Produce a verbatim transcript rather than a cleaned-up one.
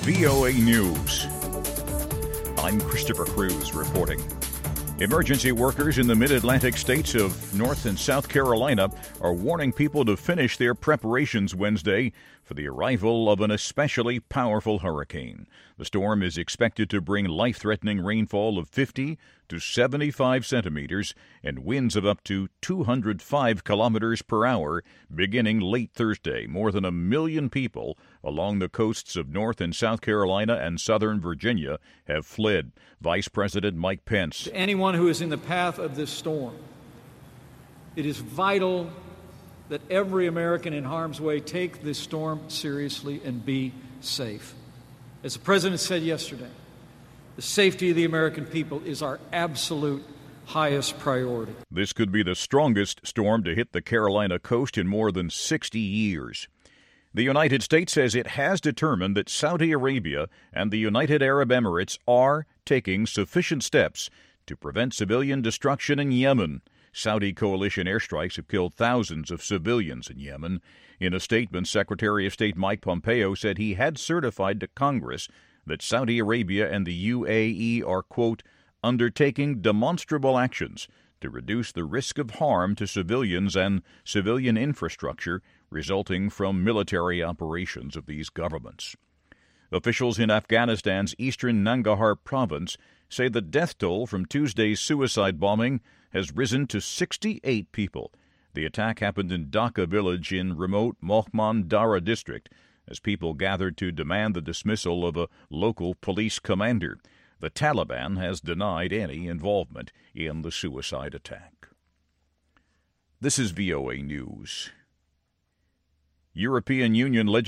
V O A News. I'm Christopher Cruz reporting. Emergency workers in the mid-Atlantic states of North and South Carolina are warning people to finish their preparations Wednesday for the arrival of an especially powerful hurricane. The storm is expected to bring life-threatening rainfall of fifty to seventy-five centimeters and winds of up to two hundred five kilometers per hour beginning late Thursday. More than a million people along the coasts of North and South Carolina and southern Virginia have fled. Vice President Mike Pence. To anyone who is in the path of this storm, it is vital that every American in harm's way take this storm seriously and be safe. As the President said yesterday, the safety of the American people is our absolute highest priority. This could be the strongest storm to hit the Carolina coast in more than sixty years. The United States says it has determined that Saudi Arabia and the United Arab Emirates are taking sufficient steps to prevent civilian destruction in Yemen. Saudi coalition airstrikes have killed thousands of civilians in Yemen. In a statement, Secretary of State Mike Pompeo said he had certified to Congress that Saudi Arabia and the U A E are, quote, undertaking demonstrable actions to reduce the risk of harm to civilians and civilian infrastructure resulting from military operations of these governments. Officials in Afghanistan's eastern Nangarhar province say the death toll from Tuesday's suicide bombing has risen to sixty-eight people. The attack happened in Dhaka village in remote Mohmand Dara district as people gathered to demand the dismissal of a local police commander. The Taliban has denied any involvement in the suicide attack. This is V O A News. European Union legislation